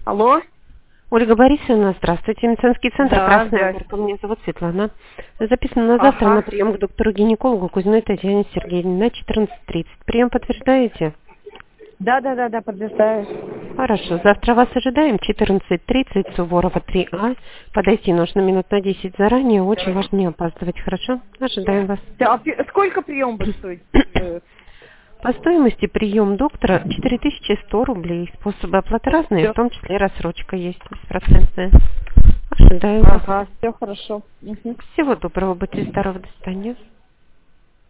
Алло? Ольга Борисовна, здравствуйте. Медицинский центр Да, «Красная здрасте. Горка». Меня зовут Светлана. Записано на завтра на Ага. прием к доктору-гинекологу Кузьминой Татьяне Сергеевне на 14:30. Прием подтверждаете? Да, подтверждаю. Хорошо. Завтра вас ожидаем. 14:30, Суворова 3А. Подойти нужно минут на 10 заранее. Очень важно не опаздывать. Хорошо? Ожидаем вас. Сколько прием будет стоить? По стоимости прием доктора 4100 рублей. Способы оплаты разные, Все. в том числе рассрочка есть беспроцентная. Ожидаем вас. Ага, все хорошо. Мгм. Всего доброго, будьте здоровы, до свидания.